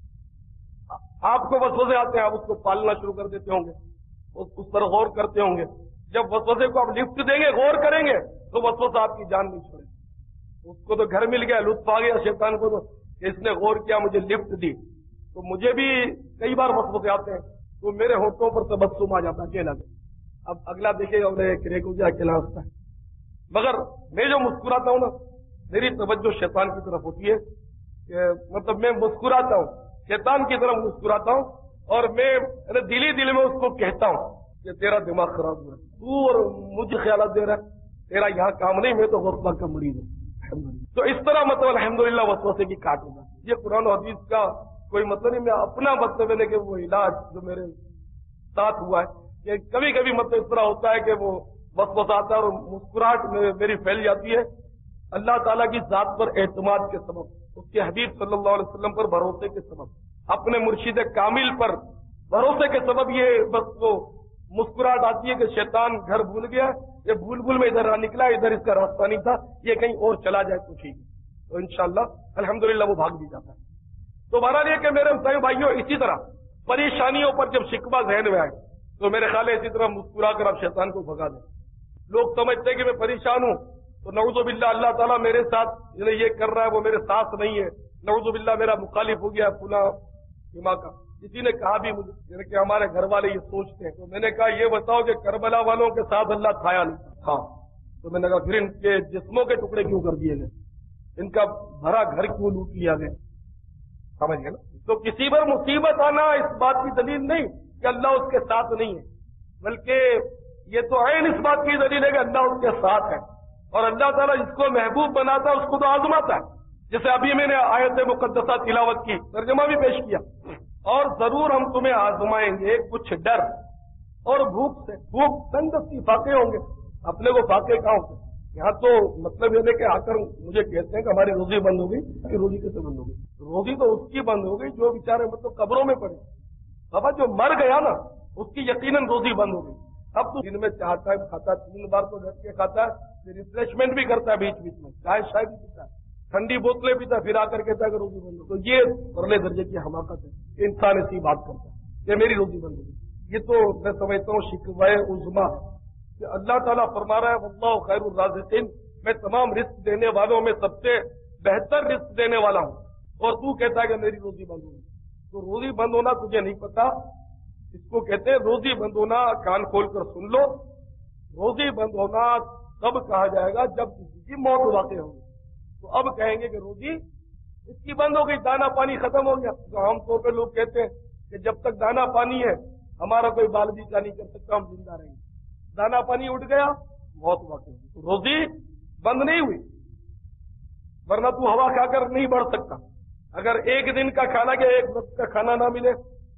آپ کو وسوسے آتے ہیں، آپ اس کو پالنا شروع کر دیتے ہوں گے، اس پر غور کرتے ہوں گے. جب وسوسے کو آپ لفٹ دیں گے، غور کریں گے، تو وسوسہ آپ کی جان نہیں چھوڑے. اس کو تو گھر مل گیا، لطف آ گیا شیطان کو، تو اس نے غور کیا، مجھے لفٹ دی. تو مجھے بھی کئی بار وسوسے آتے ہیں، تو میرے ہونٹوں پر تبسم آ جاتا ہے اکیلا. اب اگلا دیکھے گا انہیں کو کیا اکیلا ہنستا ہے. مگر میں جو مسکراتا ہوں نا، میری توجہ شیطان کی طرف ہوتی ہے، کہ مطلب میں مسکراتا ہوں، شیطان کی طرف مسکراتا ہوں، اور میں دل ہی دل میں اس کو کہتا ہوں کہ تیرا دماغ خراب ہوا ہے، تو اور مجھے خیالات دے رہا ہے، تیرا یہاں کام نہیں، میں تو غوث پاک کا مریض ہوں الحمدللہ۔ تو اس طرح مطلب الحمدللہ وسوسے کی کاٹ ہوگا، یہ قرآن و حدیث کا کوئی مطلب نہیں، میں اپنا مطلب ہے کہ وہ علاج جو میرے ساتھ ہوا ہے کہ کبھی کبھی مطلب اس طرح ہوتا ہے کہ وہ وسوسہ آتا ہے اور مسکراہٹ میری پھیل جاتی ہے اللہ تعالیٰ کی ذات پر اعتماد کے سبب، اس کے حبیب صلی اللہ علیہ وسلم پر بھروسے کے سبب، اپنے مرشد کامل پر بھروسے کے سبب یہ بس وہ مسکراہٹ آتی ہے کہ شیطان گھر بھول گیا، یہ بھول میں ادھر نکلا، ادھر اس کا راستہ نہیں تھا، یہ کہیں اور چلا جائے تو ٹھیک ہے، تو انشاءاللہ الحمدللہ وہ بھاگ بھی جاتا ہے۔ تو بہرحال یہ کہ میرے بھائیوں اسی طرح پریشانیوں پر جب شکوہ ذہن میں آئے تو میرے خیال ہے اسی طرح مسکرا کر آپ شیطان کو بھگا دیں۔ لوگ سمجھتے ہیں کہ میں پریشان ہوں تو نعوذ باللہ اللہ تعالیٰ میرے ساتھ یہ کر رہا ہے، وہ میرے ساتھ نہیں ہے، نعوذ باللہ میرا مخالف ہو گیا فلاں امام کا۔ کسی نے کہا بھی مجھے کہ ہمارے گھر والے یہ سوچتے ہیں، تو میں نے کہا یہ بتاؤ کہ کربلا والوں کے ساتھ اللہ تھایا نہیں تھا؟ تو میں نے کہا پھر ان کے جسموں کے ٹکڑے کیوں کر دیے گئے، ان کا بھرا گھر کیوں لوٹ لیا گیا؟ سمجھ گئے نا؟ تو کسی پر مصیبت آنا اس بات کی دلیل نہیں کہ اللہ اس کے ساتھ نہیں ہے، بلکہ یہ تو عین اس بات کی دلیل ہے کہ اللہ اس کے ساتھ ہے، اور اللہ تعالیٰ جس کو محبوب بناتا ہے اس کو تو آزماتا ہے، جیسے ابھی میں نے آیت مقدسہ تلاوت کی، ترجمہ بھی پیش کیا، اور ضرور ہم تمہیں آزمائیں گے کچھ ڈر اور بھوک سے، بھوک تنگ دستی فاقے ہوں گے، اپنے کو فاقے کہاں ہوتے؟ یہاں تو مطلب یہ کہ آ کر مجھے کہتے ہیں کہ ہماری روزی بند ہو گئی، کہ روزی کیسے بند ہو گئی؟ روزی تو اس کی بند ہو گئی جو بیچارے مطلب قبروں میں پڑے، بابا جو مر گیا نا اس کی یقیناً روزی بند ہو گئی۔ اب تو دن میں چاہتا ہے کھاتا ہے، 3 بار تو ڈٹ کے کھاتا ہے، ریفریشمنٹ بھی کرتا ہے بیچ بیچ میں، چائے شائے بھی پیتا ہے، ٹھنڈی بوتلیں پیتا ہے، پھر آ کر کہتا ہے کہ روزی بند ہو۔ تو یہ پرلے درجے کی حماقت ہے کہ انسان ایسی بات کرتا ہے کہ میری روزی بند ہو گئی۔ یہ تو میں سمجھتا ہوں شکوہ عظما کہ اللہ تعالیٰ فرما رہا ہے واللہ خیر الرازقین، میں تمام رزق دینے والوں میں سب سے بہتر رزق دینے والا ہوں، اور تو کہتا ہے کہ میری روزی بند ہو گئی۔ تو روزی بند ہونا تجھے نہیں پتا، اس کو کہتے ہیں روزی بند ہونا، کان کھول کر سن لو، روزی بند ہونا تب کہا جائے گا جب کسی کی موت واقع ہوگی، تو اب کہیں گے کہ روزی اس کی بند ہو گئی، دانا پانی ختم ہو گیا۔ تو عام طور پہ لوگ کہتے ہیں کہ جب تک دانا پانی ہے ہمارا کوئی بال بھی نہیں کر سکتا، ہم زندہ رہیں گے، دانا پانی اٹھ گیا موت واقع ہوگی، تو روزی بند نہیں ہوئی، ورنہ تو ہوا کھا کر نہیں بڑھ سکتا۔ اگر ایک دن کا کھانا کہ ایک وقت کا کھانا نہ ملے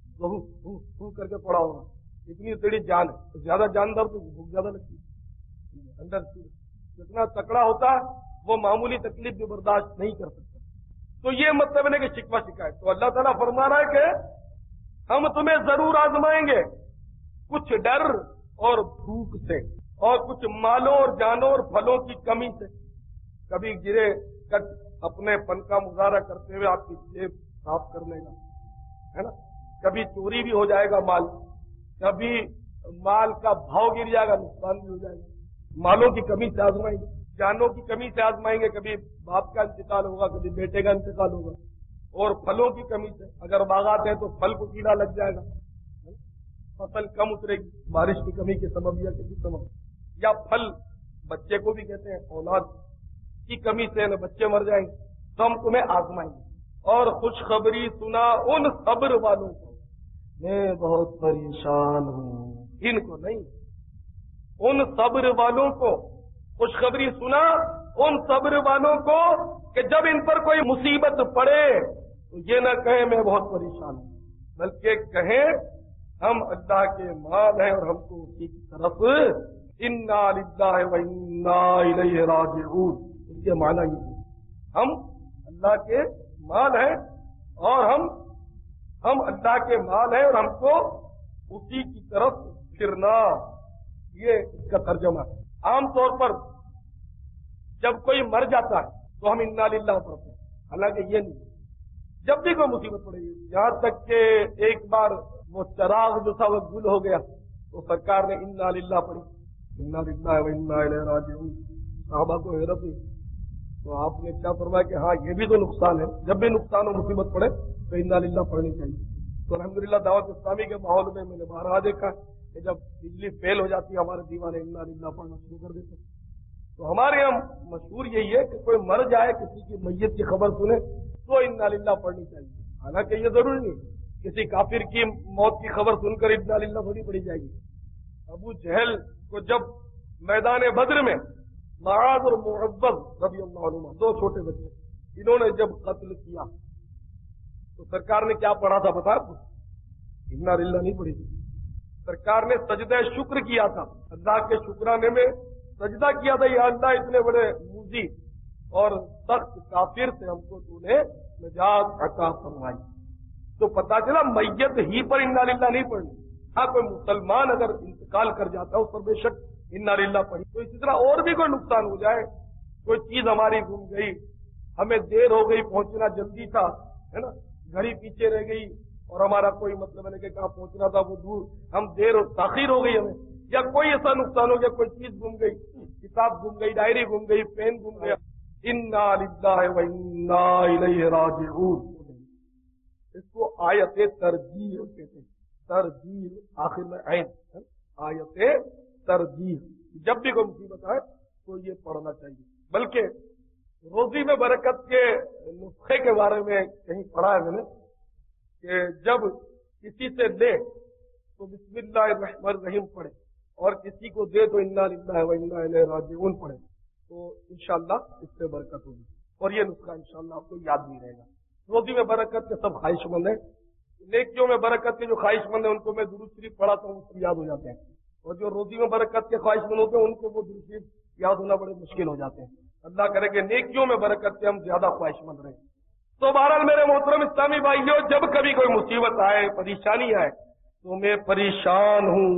تو کر کے پڑا ہوگا، اتنی تیری جان ہے، تو زیادہ جاندار تو بھوک زیادہ لگتی ہے، اندر جتنا تکڑا ہوتا ہے وہ معمولی تکلیف بھی برداشت نہیں کر سکتا۔ تو یہ مطلب ہے کہ شکوہ شکایت، تو اللہ تعالیٰ فرما رہا ہے کہ ہم تمہیں ضرور آزمائیں گے کچھ ڈر اور بھوک سے، اور کچھ مالوں اور جانوں اور پھلوں کی کمی سے، کبھی گرے کٹ اپنے فن کا مظاہرہ کرتے ہوئے آپ کی جیب صاف کر لے گا، ہے نا، کبھی چوری بھی ہو جائے گا مال، کبھی مال کا بھاؤ گر جائے گا، نقصان بھی ہو جائے گا، مالوں کی کمی سے آزمائیں گے، جانوں کی کمی سے آزمائیں گے، کبھی باپ کا انتقال ہوگا، کبھی بیٹے کا انتقال ہوگا، اور پھلوں کی کمی سے، اگر باغات ہیں تو پھل کو کیڑا لگ جائے گا، فصل کم اترے گی بارش کی کمی کے سبب یا کسی سبب، یا پھل بچے کو بھی کہتے ہیں اولاد کی کمی سے نہ بچے مر جائیں گے، تو ہم تمہیں آزمائیں گے۔ اور خوشخبری سنا ان صبر والوں کو، میں بہت پریشان ہوں، ان کو نہیں، ان صبر والوں کو خوشخبری سنا، ان صبر والوں کو کہ جب ان پر کوئی مصیبت پڑے تو یہ نہ کہیں میں بہت پریشان ہوں، بلکہ کہیں ہم اللہ کے مال ہیں اور ہم کو اسی کی طرف انا للہ و انا الیہ راجعون، اس کے معنی یہ ہے ہم اللہ کے مال ہیں اور ہم اللہ کے مال ہیں اور ہم کو اسی کی طرف پھرنا، یہ اس کا ترجمہ ہے۔ عام طور پر جب کوئی مر جاتا ہے تو ہم انا للہ پڑھتے ہیں، حالانکہ یہ نہیں، جب بھی کوئی مصیبت پڑے گی، یہاں تک کہ ایک بار وہ چراغ جو تھا وہ گل ہو گیا تو سرکار نے انا للہ پڑھی، انا للہ و انا الیہ راجعون، صحابہ کو حیرت ہوئی، تو آپ نے کیا فرمایا کہ ہاں یہ بھی تو نقصان ہے، جب بھی نقصان و مصیبت پڑے تو انا للہ پڑھنی چاہیے۔ تو الحمدللہ دعوت اسلامی کے ماحول میں نے بارہا دیکھا کہ جب بجلی فیل ہو جاتی ہے ہمارے دیوانے انا للہ پڑھنا شروع کر دیتے، تو ہمارے یہاں مشہور یہی ہے کہ کوئی مر جائے، کسی کی میت کی خبر سنے تو انا للہ پڑھنی چاہیے، حالانکہ یہ ضروری نہیں، کسی کافر کی موت کی خبر سن کر انا للہ تھوڑی پڑھی جائے گی، ابو جہل کو جب میدان بدر میں معاذ اور معذب رضی اللہ عنہما دو چھوٹے بچے انہوں نے جب قتل کیا تو سرکار نے کیا پڑھا تھا بتا آپ کو؟ انا للہ نہیں پڑھی تھی. سرکار نے سجدہ شکر کیا تھا, اللہ کے شکرانے میں سجدہ کیا تھا, یا اللہ اتنے بڑے موذی اور سخت کافر سے ہم کو تو نے نجات عطا فرمائی. تو پتا چلا میت ہی پر انا للہ نہیں پڑھنی. ہاں کوئی مسلمان اگر انتقال کر جاتا ہے اس پر بے شک انا للہ پڑھی. تو اسی طرح اور بھی کوئی نقصان ہو جائے, کوئی چیز ہماری گم گئی, ہمیں دیر ہو گئی, پہنچنا جلدی تھا ہے نا, گھڑی پیچھے رہ گئی اور ہمارا کوئی مطلب ہے کہ کہاں پہنچنا تھا وہ دور, ہم دیر تاخیر ہو گئی ہمیں, یا کوئی ایسا نقصان ہو گیا, کوئی چیز گم گئی, کتاب گم گئی, ڈائری گم گئی, پین گم گیا, انا للہ و انا الیہ راجعون. اس کو آیت ترجیح کہتے ہیں. ترجیح آخر میں عین, آیت ترجیح. جب بھی کوئی مصیبت آئے تو یہ پڑھنا چاہیے. بلکہ روزی میں برکت کے نسخے کے بارے میں کہیں پڑھا ہے میں نے کہ جب کسی سے لے تو بسم اللہ الرحمن الرحیم پڑھے, اور کسی کو دے تو انا للہ و انا الیہ راجعون پڑھے, تو انشاءاللہ اس سے برکت ہوگی. اور یہ نسخہ انشاءاللہ آپ کو یاد نہیں رہے گا. روزی میں برکت کے سب خواہش مند ہیں, نیکیوں میں برکت کے جو خواہش مند ہیں ان کو میں درود شریف پڑھاتا ہوں, اس کو یاد ہو جاتے ہیں, اور جو روزی میں برکت کے خواہش مند ہوتے ہیں ان کو وہ درود شریف یاد ہونا بڑے مشکل ہو جاتے ہیں. اللہ کرے کہ نیکیوں میں برکت کے ہم زیادہ خواہش مند رہیں. تو بہرحال میرے محترم اسلامی بھائیوں, جب کبھی کوئی مصیبت آئے, پریشانی آئے, تو میں پریشان ہوں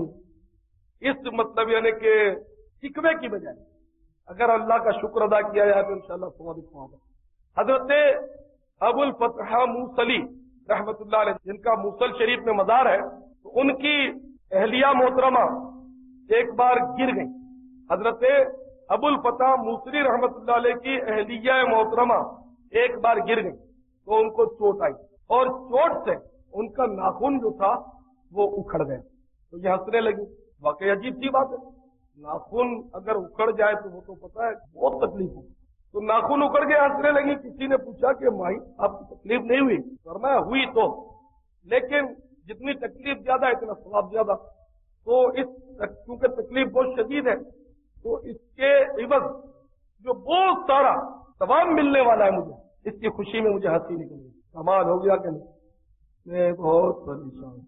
اس مطلب یعنی کہ شکوے کی بجائے اگر اللہ کا شکر ادا کیا جائے تو انشاءاللہ ثواب ہوگا. حضرت ابو الفتح موصلی رحمت اللہ علیہ جن کا موصل شریف میں مزار ہے, تو ان کی اہلیہ محترمہ ایک بار گر گئی. حضرت ابو الفتح موصلی رحمت اللہ علیہ کی اہلیہ محترمہ ایک بار گر گئی تو ان کو چوٹ آئی, اور چوٹ سے ان کا ناخن جو تھا وہ اکھڑ گیا. تو یہ ہنسنے لگی. واقعی عجیب سی بات ہے, ناخن اگر اکھڑ جائے تو وہ تو پتا ہے بہت تکلیف ہو. تو ناخن اکڑ کے ہنسنے لگی. کسی نے پوچھا کہ مائی آپ کو تکلیف نہیں ہوئی؟ فرمایا ہوئی تو, لیکن جتنی تکلیف زیادہ اتنا ثواب زیادہ. تو اس کیونکہ تکلیف بہت شدید ہے تو اس کے عوض جو بہت سارا ثواب ملنے والا ہے, مجھے اس کی خوشی میں مجھے ہنسی نکل گئی. کمال ہو گیا کہ نہیں. میں بہت پریشان ہوں.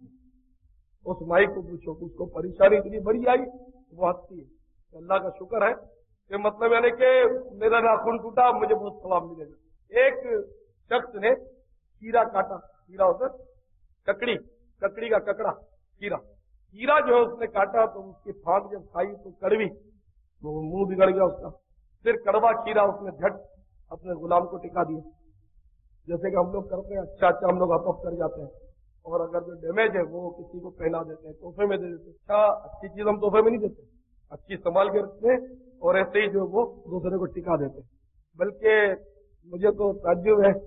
اس مائی کو پوچھو کہ اس کو پریشانی اتنی بڑی آئی, وہ ہنستی ہے. اللہ کا شکر ہے کہ مطلب یعنی کہ میرا ناخن ٹوٹا, مجھے بہت ثواب ملے گا. ایک شخص نے کیڑا کاٹا, کیڑا ہوتا ککڑی, ککڑی کا ککڑا کیڑا, کیڑا جو ہے اس نے کاٹا تو اس کی پھانک جب کھائی تو کڑوی, تو منہ بگڑ گیا اس کا. پھر کڑوا کیڑا اس نے جھٹ اپنے غلام کو ٹکا دیا, جیسے کہ ہم لوگ کرتے ہیں. اچھا ہم لوگ اپ کر جاتے ہیں, اور اگر جو ڈیمیج ہے وہ کسی کو پہنا دیتے ہیں, تحفے میں دے دیتے ہیں. اچھی چیز ہم تحفے میں نہیں دیتے, اچھی سنبھال کے رکھتے ہیں اور ایسے ہی جو وہ دوسرے کو ٹکا دیتے ہیں. بلکہ مجھے تو تعجب ہے,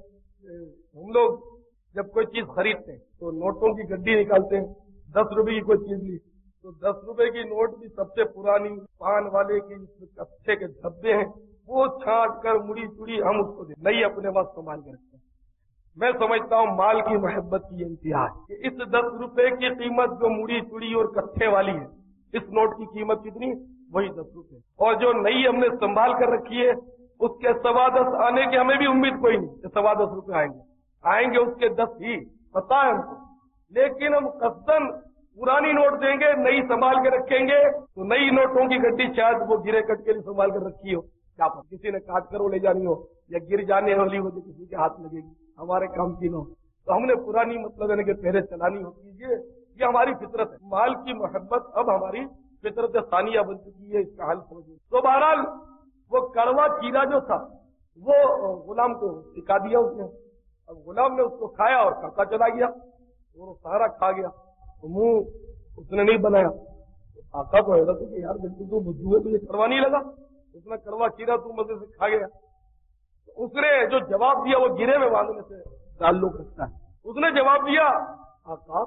ہم لوگ جب کوئی چیز خریدتے ہیں تو نوٹوں کی گڈی نکالتے ہیں. 10 روپے کی کوئی چیز لی تو 10 روپے کی نوٹ بھی سب سے پرانی پان والے کی اچھے کے دھبے ہیں, وہ چھانٹ کر مڑی چڑی ہم اس کو دیں, نہیں اپنے پاس سنبھال کے رکھتے ہیں. میں سمجھتا ہوں مال کی محبت کی انتہا ہے کہ اس 10 روپے کی قیمت جو مڑی چڑی اور کٹھے والی ہے, اس نوٹ کی قیمت کتنی, وہی 10 روپے. اور جو نئی ہم نے سنبھال کر رکھی ہے اس کے 10.25 آنے کی ہمیں بھی امید کوئی نہیں کہ 10.25 روپے آئیں گے اس کے 10 ہی پتا ہے ہم کو. لیکن ہم قصدن پرانی نوٹ دیں گے, نئی سنبھال کے رکھیں گے, تو نئی نوٹوں کی گڈی شاید وہ گرے کٹ کے لیے سنبھال کر رکھی ہو, کیا پتہ کسی نے کاٹ کر وہ لے جانی ہو, یا گر جانے والی ہو جو کسی کے ہاتھ لگے گی, ہمارے کام کی نہ ہو. تو ہم نے پرانی مطلب یعنی کہ پہلے چلانی ہوتی ہے. یہ ہماری فطرت ہے. مال کی محبت اب ہماری فطرت ثانیہ بن چکی ہے, اس کا حل سمجھیں. تو بہرحال وہ کڑوا کیڑا جو تھا وہ غلام کو سکھا دیا اس نے. اب غلام نے اس کو کھایا اور کھاتا چلا گیا, وہ سارا کھا گیا, تو منہ اس نے نہیں بنایا. آقا کو حیرت کہ یار بالکل تو بدھو ہے, تو یہ کڑوا نہیں لگا. اس نے کڑوا کیڑا تو مزے سے کھا گیا. اس نے جو جواب دیا وہ گرے میں باندھنے سے تعلق رکھتا ہے. اس نے جواب دیا, آقا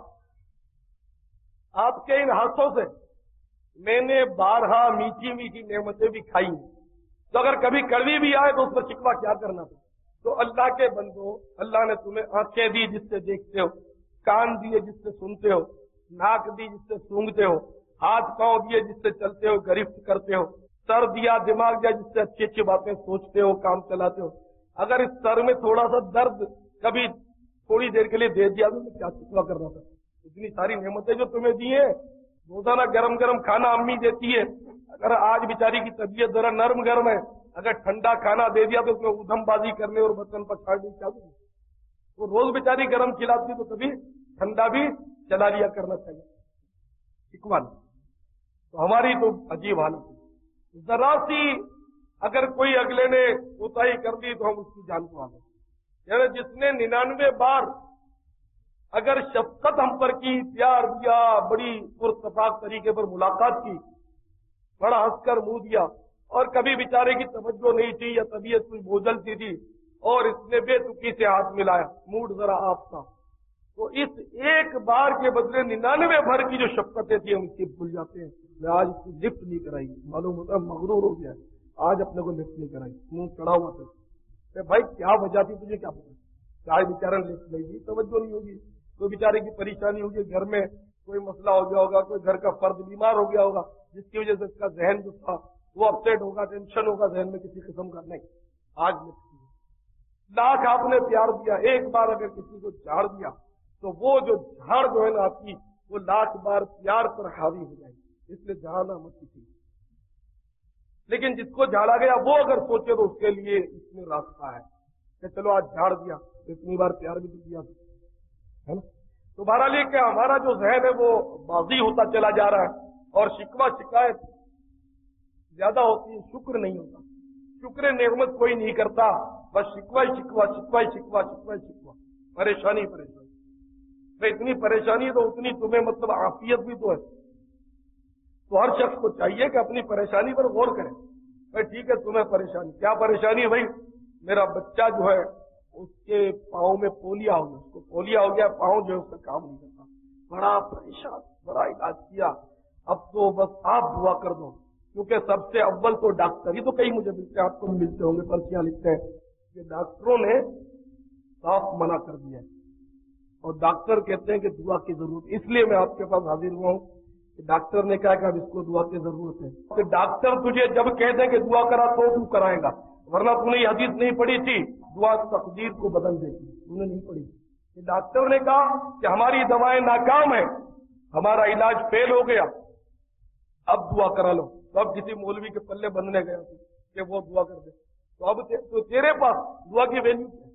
آپ کے ان ہاتھوں سے میں نے 12 میٹھی میٹھی نعمتیں بھی کھائی ہیں, تو اگر کبھی کڑوی بھی آئے تو اس پر شکوہ کیا کرنا تھا. تو اللہ کے بندو, اللہ نے تمہیں آنکھیں دی جس سے دیکھتے ہو, کان دیے جس سے سنتے ہو, ناک دی جس سے سونگتے ہو, ہاتھ پاؤں دیے جس سے چلتے ہو گرفت کرتے ہو، سر دیا دماغ دیا جس سے اچھی اچھی باتیں سوچتے ہو کام چلاتے ہو، اگر اس سر میں تھوڑا سا درد کبھی تھوڑی دیر کے لیے دے دیا تو میں کیا شکوا کرنا تھا؟ اتنی ساری نعمتیں جو تمہیں دی ہیں، روزانہ گرم گرم کھانا امی دیتی ہے، اگر آج بیچاری کی طبیعت ذرا نرم گرم ہے، اگر ٹھنڈا کھانا دے دیا تو اس میں ادھم بازی کرنے اور برتن پچھاڑنے کیا دوں؟ وہ روز بیچاری گرم کھلاتی تو کبھی ٹھنڈا بھی چلا لیا کرنا چاہیے، شکوا نہیں۔ تو ہماری تو عجیب حالت ہے، ذرا سی اگر کوئی اگلے نے کوتاہی کر دی تو ہم اس کی جان کو آ گئے۔ یعنی جس نے 99 بار اگر شفقت ہم پر کی، پیار دیا، بڑی پراتفاق طریقے پر ملاقات کی، بڑا ہنس کر منہ دیا، اور کبھی بیچارے کی توجہ نہیں تھی یا طبیعت کوئی بوجھل سی تھی اور اس نے بے تکی سے ہاتھ ملایا، موڈ ذرا آپ تھا، تو اس ایک بار کے بدلے 99 بھر کی جو شفقتیں تھی ہم اس کی بھول جاتے ہیں۔ میں آج اس کی لفٹ نہیں کرائی، معلوم ہوتا ہے مغرور ہو گیا، آج اپنے کو لفٹ نہیں کرائی، منہ چڑھا ہوا تھا۔ بھائی کیا وجہ تھی تجھے کیا پتا؟ آج بیچارہ نے لفٹ نہیں دی، توجہ نہیں ہوگی، کوئی بیچارے کی پریشانی ہوگی، گھر میں کوئی مسئلہ ہو گیا ہوگا، کوئی گھر کا فرد بیمار ہو گیا ہوگا جس کی وجہ سے اس کا ذہن جو تھا وہ اپسیٹ ہوگا، ٹینشن ہوگا ذہن میں کسی قسم کا، نہیں، آج لفٹ لاکھ آپ نے پیار دیا، ایک بار اگر کسی کو جھاڑ دیا تو وہ جو جھاڑ جو ہے نا آپ کی، وہ لاکھ بار پیار پر حاوی ہو جائے گی، اس لیے جھاڑنا مت کسی۔ لیکن جس کو جھاڑا گیا وہ اگر سوچے تو اس کے لیے اس میں راستہ ہے کہ چلو آج جھاڑ دیا، اتنی بار پیار بھی دیا ہے نا۔ تو بہرحال یہ کہ ہمارا جو ذہن ہے وہ بازی ہوتا چلا جا رہا ہے اور شکوہ شکایت زیادہ ہوتی ہے، شکر نہیں ہوتا، شکر نعمت کوئی نہیں کرتا، بس شکوہ ہی شکوہ، شکوہ ہی شکوہ، شکوہ ہی شکوہ، پریشانی پریشانی۔ اتنی پریشانی تو اتنی تمہیں مطلب عافیت بھی تو ہے، تو ہر شخص کو چاہیے کہ اپنی پریشانی پر غور کرے۔ بھائی ٹھیک ہے تمہیں پریشانی، کیا پریشانی ہے بھائی؟ میرا بچہ جو ہے اس کے پاؤں میں پولیا ہو گیا، اس کو پولیا ہو گیا، پاؤں جو ہے اس کا کام نہیں کرتا، بڑا پریشان، بڑا علاج کیا، اب تو بس آپ دعا کر دو، کیونکہ سب سے اول تو ڈاکٹر ہی تو کہیں مجھے ملتے ہیں، آپ کو ملتے ہوں گے، پرچیاں لکھتے ہیں کہ ڈاکٹروں نے صاف منع کر دیا ہے، اور ڈاکٹر کہتے ہیں کہ دعا کی ضرورت، اس لیے میں آپ کے پاس حاضر ہوا ہوں کہ ڈاکٹر نے کہا کہ اب اس کو دعا کی ضرورت ہے۔ کہ ڈاکٹر تجھے جب کہہ دیں کہ دعا کرا تو کرائے گا، ورنہ تو نے یہ حدیث نہیں پڑھی تھی دعا تقدیر کو بدل دیتی، تو نے نہیں پڑھی۔ کہ ڈاکٹر نے کہا کہ ہماری دوائیں ناکام ہیں، ہمارا علاج فیل ہو گیا، اب دعا کرا لو، تو اب کسی مولوی کے پلے بندھنے گیا کہ وہ دعا کر دے، تو اب تو تیرے پاس دعا کی ویلیو ہے۔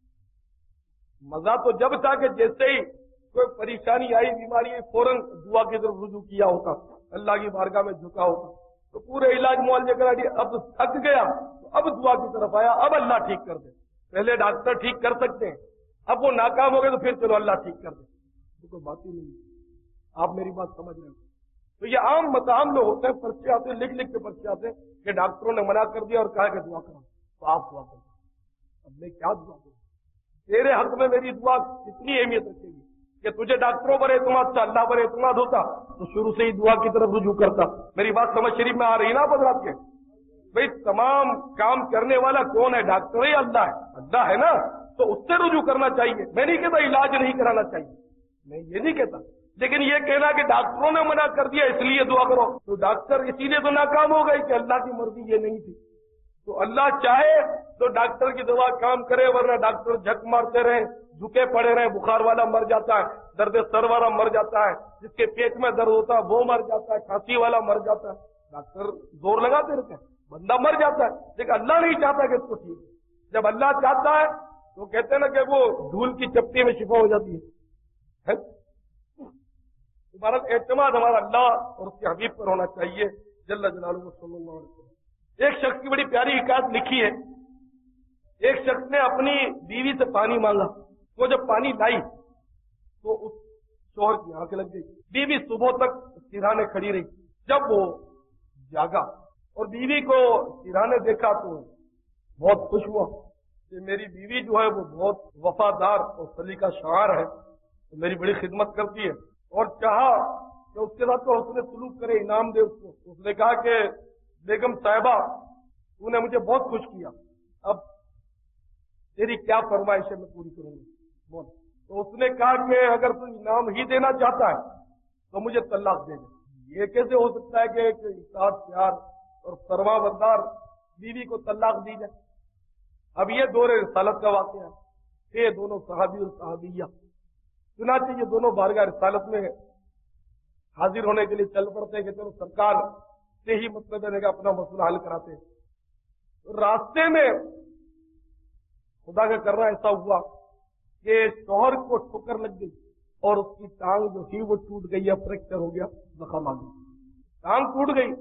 مزہ تو جب تھا کہ جیسے ہی کوئی پریشانی آئی، بیماری آئی، فوراً دعا کی طرف رجوع کیا ہوتا، اللہ کی بارگاہ میں جھکا ہوتا، تو پورے علاج معالجے کرا دیا، اب تھک گیا تو اب دعا کی طرف آیا، اب اللہ ٹھیک کر دے۔ پہلے ڈاکٹر ٹھیک کر سکتے ہیں، اب وہ ناکام ہو گئے تو پھر چلو اللہ ٹھیک کر دے، تو کوئی بات ہی نہیں۔ آپ میری بات سمجھ رہے ہیں؟ تو یہ عام متعام لوگ ہوتے ہیں، پرچے آتے ہیں، لکھ لکھ کے پرچے آتے ہیں کہ ڈاکٹروں نے منع کر دیا اور کہا کہ دعا کرو، تو آپ دعا کرو۔ اب میں کیا دعا کروں؟ تیرے حق میں میری دعا کتنی اہمیت رکھے گی کہ تجھے ڈاکٹروں پر اعتماد تھا، اللہ پر اعتماد ہوتا تو شروع سے ہی دعا کی طرف رجوع کرتا۔ میری بات سمجھ شریف میں آ رہی نا حضرات کے؟ بھئی تمام کام کرنے والا کون ہے؟ ڈاکٹر ہی اللہ ہے، اللہ ہے نا، تو اس سے رجوع کرنا چاہیے۔ میں نہیں کہتا علاج نہیں کرانا چاہیے، میں یہ نہیں کہتا، لیکن یہ کہنا کہ ڈاکٹروں نے منع کر دیا اس لیے دعا کرو، تو ڈاکٹر اسی لیے تو ناکام ہو گئی کہ اللہ کی مرضی یہ نہیں تھی۔ تو اللہ چاہے تو ڈاکٹر کی دوا کام کرے، ورنہ ڈاکٹر جھک مارتے رہے، جھکے پڑے رہے، بخار والا مر جاتا ہے، درد سر والا مر جاتا ہے، جس کے پیٹ میں درد ہوتا ہے وہ مر جاتا ہے، کھانسی والا مر جاتا ہے، ڈاکٹر زور لگاتے رہتے ہیں، بندہ مر جاتا ہے، لیکن اللہ نہیں چاہتا کہ اس کو ٹھیک۔ جب اللہ چاہتا ہے تو کہتے ہیں نا کہ وہ دھول کی چپٹی میں شفا ہو جاتی ہے۔ تمہارا اعتماد ہمارا اللہ اور اس کے حبیب پر ہونا چاہیے جل جلالہ صلی اللہ علیہ وسلم۔ ایک شخص کی بڑی پیاری حکایت لکھی ہے، ایک شخص نے اپنی بیوی سے پانی مانگا، وہ جب پانی لائی تو اس شوہر کی آنکھ لگ گئی، بیوی صبح تک سرہانے کھڑی رہی، جب وہ جاگا اور بیوی کو سرہانے دیکھا تو بہت خوش ہوا کہ میری بیوی جو ہے وہ بہت وفادار اور سلیقہ شعار ہے، میری بڑی خدمت کرتی ہے، اور چاہا کہ اس کے ساتھ تو حسن سلوک کرے، انعام دے اس کو۔ اس نے کہا کہ بیگم صاحبہ تو نے مجھے بہت خوش کیا، اب تیری کیا فرمائش ہے میں پوری کروں گی، بول۔ تو اس نے کہا کہ اگر تو انعام ہی دینا چاہتا ہے تو مجھے طلاق دے دے۔ یہ کیسے ہو سکتا ہے کہ ایک اطاعت پیار اور فرما بردار بیوی کو طلاق دی جائے؟ اب یہ دور رسالت کا واقعہ ہے، یہ دونوں صحابی اور صحابیہ، چنانچہ یہ دونوں بارگاہ رسالت میں حاضر ہونے کے لیے چل پڑتے ہیں کہ چلو سرکار سے ہی مطلب ہے کہ اپنا مسئلہ حل کراتے ہیں۔ راستے میں خدا کا کرنا ایسا ہوا کہ شوہر کو ٹھوکر لگ گئی اور اس کی ٹانگ جو تھی وہ ٹوٹ گئی یا فریکچر ہو گیا، زخم آ گئی، ٹانگ ٹوٹ گئی۔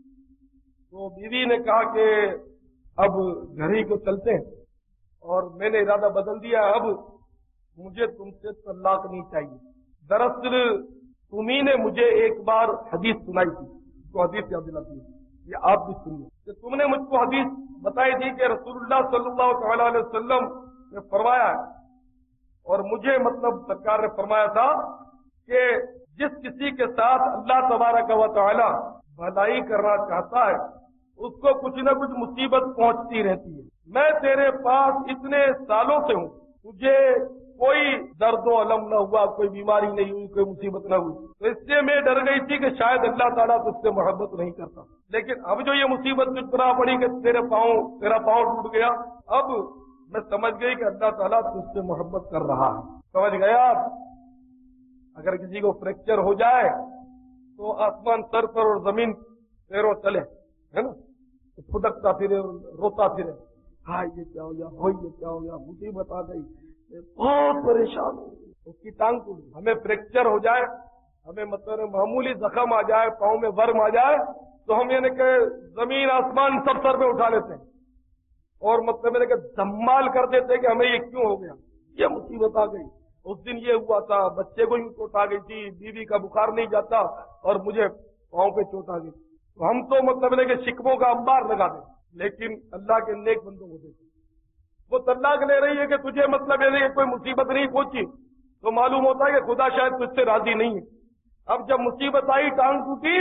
تو بیوی نے کہا کہ اب گھر ہی کو چلتے ہیں، اور میں نے ارادہ بدل دیا، اب مجھے تم سے طلاق نہیں چاہیے۔ دراصل تمہیں نے مجھے ایک بار حدیث سنائی تھی، تو حدیث یاد دلاتی ہے، یہ آپ بھی سنیے کہ تم نے مجھ کو حدیث بتائی تھی کہ رسول اللہ صلی اللہ تعالی علیہ وسلم نے فرمایا ہے، اور مجھے مطلب سرکار نے فرمایا تھا کہ جس کسی کے ساتھ اللہ تبارک و تعالی بھلائی کرنا چاہتا ہے اس کو کچھ نہ کچھ مصیبت پہنچتی رہتی ہے۔ میں تیرے پاس اتنے سالوں سے ہوں، مجھے کوئی درد و علم نہ ہوا، کوئی بیماری نہیں ہوئی، کوئی مصیبت نہ ہوئی، تو اس سے میں ڈر گئی تھی کہ شاید اللہ تعالیٰ تجھ سے محبت نہیں کرتا، لیکن اب جو یہ مصیبت تجھ پر آ پڑی کہ تیرا پاؤں ٹوٹ گیا، اب میں سمجھ گئی کہ اللہ تعالیٰ تجھ سے محبت کر رہا ہے۔ سمجھ گیا آپ؟ اگر کسی کو فریکچر ہو جائے تو آسمان سر پر اور زمین پیروں چلے، ہے نا، تو پھٹکتا پھرے، روتا پھرے، ہاں یہ کیا ہو گیا، ہوئی یہ کیا ہو گیا، مصیبت آ گئی، بہت پریشان ہوں، اس کی ٹانگ ٹوٹ گئی۔ ہمیں فریکچر ہو جائے، ہمیں مطلب معمولی زخم آ جائے، پاؤں میں ورم آ جائے، تو ہم یعنی کہ زمین آسمان سب سر پہ اٹھا لیتے ہیں اور مطلب کہ دھمال کر دیتے ہیں کہ ہمیں یہ کیوں ہو گیا، یہ مصیبت آ گئی، اس دن یہ ہوا تھا، بچے کو ہی چوٹ آ گئی تھی، بیوی کا بخار نہیں جاتا اور مجھے پاؤں پہ چوٹ آ گئی۔ تو ہم تو مطلب کہ شکموں کا انبار لگا دیں، لیکن اللہ کے نیک بندوں کو دیکھیں، وہ طلاق لے رہی ہے کہ تجھے مطلب ہے کوئی مصیبت نہیں پہنچی، تو معلوم ہوتا ہے کہ خدا شاید تجھ سے راضی نہیں ہے۔ اب جب مصیبت آئی، ٹانگ ٹوٹی،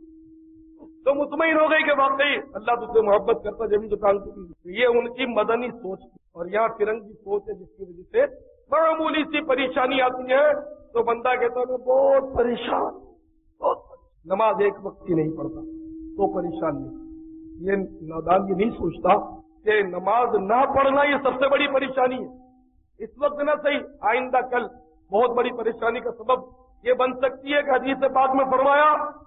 تو مطمئن ہو گئی کہ واقعی اللہ تجھ سے محبت کرتا، جب تو ٹانگ ٹوٹی۔ یہ ان کی مدنی سوچ تھی، اور یہاں فرنگی سوچ ہے، جس کی وجہ سے معمولی سی پریشانی آتی ہے تو بندہ کہتا ہے میں بہت پریشان، بہت پریشان، نماز ایک وقت کی نہیں پڑھتا تو پریشان نہیں۔ یہ نادان یہ نہیں سوچتا کہ نماز نہ پڑھنا یہ سب سے بڑی پریشانی ہے، اس وقت نہ صحیح، آئندہ کل بہت بڑی پریشانی کا سبب یہ بن سکتی ہے کہ حدیث پاک میں فرمایا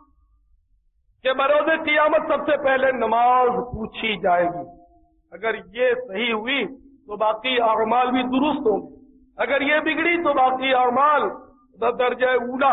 کہ بروز قیامت سب سے پہلے نماز پوچھی جائے گی، اگر یہ صحیح ہوئی تو باقی اعمال بھی درست ہوں گے، اگر یہ بگڑی تو باقی اعمال درجہ اولا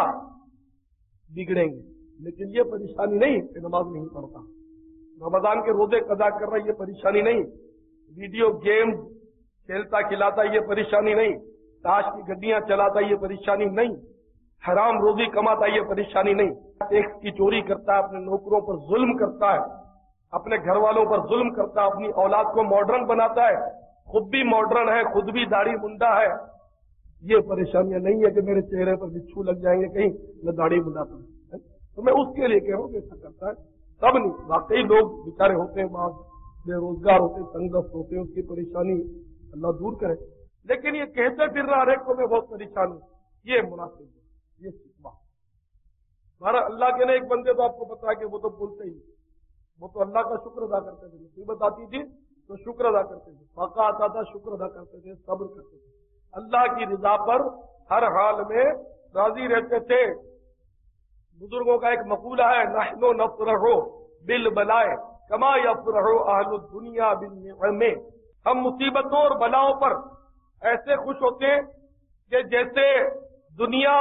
بگڑیں گے۔ لیکن یہ پریشانی نہیں کہ نماز نہیں پڑھتا، رمضان کے روزے قضا کر رہا یہ پریشانی نہیں، ویڈیو گیم کھیلتا کھلاتا یہ پریشانی نہیں، تاش کی گڈیاں چلاتا یہ پریشانی نہیں، حرام روزی کماتا یہ پریشانی نہیں، ٹیکس کی چوری کرتا ہے، اپنے نوکروں پر ظلم کرتا ہے، اپنے گھر والوں پر ظلم کرتا ہے، اپنی اولاد کو ماڈرن بناتا ہے، خود بھی ماڈرن ہے، خود بھی داڑھی منڈا ہے، یہ پریشانیاں نہیں ہے کہ میرے چہرے پر بچھو لگ جائیں گے کہیں میں داڑھی منڈاتا ہوں، تو میں اس کے لیے کہہ رہا ہوں کہ ایسا کرتا ہے سب نہیں، واقعی لوگ بیچارے ہوتے ہیں، بعض بے روزگار ہوتے ہیں، تنگ دست ہوتے ہیں، اس کی پریشانی اللہ دور کرے، لیکن یہ کہتے پھر رہا ہر ایک کو میں بہت پریشان ہوں، یہ مناسب ہے، یہ سکھوا ہمارا اللہ کے ایک بندے تو آپ کو پتا ہے کہ وہ تو بولتے ہی، وہ تو اللہ کا شکر ادا کرتے تھے، مصیبت آتی تھی تو شکر ادا کرتے تھے، فاقہ آتا تھا شکر ادا کرتے تھے، صبر کرتے تھے، اللہ کی رضا پر ہر حال میں راضی رہتے تھے۔ بزرگوں کا ایک مقولہ ہے، نحن نفرح بالبلاء کما یفرح اہل الدنیا بالنعم، ہم مصیبتوں اور بلاؤں پر ایسے خوش ہوتے ہیں کہ جیسے دنیا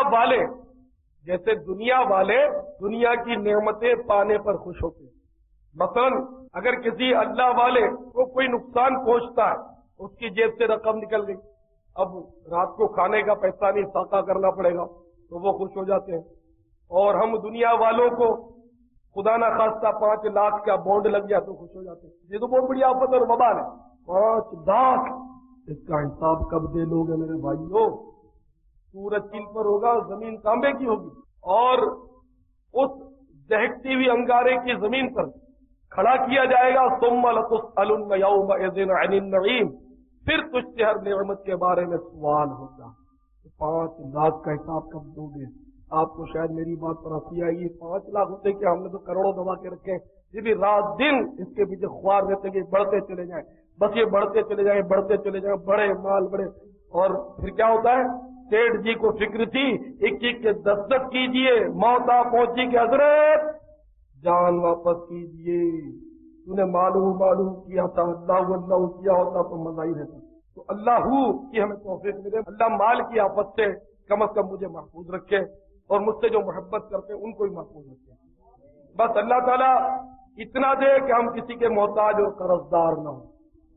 والے دنیا کی نعمتیں پانے پر خوش ہوتے ہیں۔ مثلا اگر کسی اللہ والے کو کوئی نقصان پہنچتا ہے، اس کی جیب سے رقم نکل گئی، اب رات کو کھانے کا پیسہ نہیں، فاقہ کرنا پڑے گا، تو وہ خوش ہو جاتے ہیں۔ اور ہم دنیا والوں کو خدا نہ خواستہ 5 لاکھ کا بونڈ لگ گیا تو خوش ہو جاتے ہیں، یہ تو بہت بڑی آفت اور وبال ہے، 5 لاکھ، اس کا حساب کب دے لو گے میرے بھائیو؟ سورج چیل پر ہوگا، زمین تانبے کی ہوگی، اور اس دہکتی ہوئی انگارے کی زمین پر کھڑا کیا جائے گا، ثم لتسألن یومئذ عن النعیم، پھر تجھ سے ہر نعمت کے بارے میں سوال ہوگا، 5 لاکھ کا حساب کب دو گے؟ آپ کو شاید میری بات پر ہنسی آئی، 5 لاکھ ہوتے کہ ہم نے تو کروڑوں دبا کے رکھے، یہ بھی رات دن اس کے پیچھے خوار رہتے کہ بڑھتے چلے جائیں، بس یہ بڑھتے چلے جائیں، بڑھتے چلے جائیں، بڑے مال بڑے. اور پھر کیا ہوتا ہے؟ سیٹھ جی کو فکر تھی 21 کے 10 کیجئے، موت آ پہنچی کہ حضرت جان واپس کیجئے، تو نے معلوم کیا تھا، اللہ کیا ہوتا تو مزہ ہی رہتا. تو اللہ کی ہمیں توفیق ملے، اللہ مال کی آفت سے کم از کم مجھے محفوظ رکھے، اور مجھ سے جو محبت کرتے ہیں ان کو بھی محفوظ رکھے. بس اللہ تعالیٰ اتنا دے کہ ہم کسی کے محتاج اور قرضدار نہ ہو،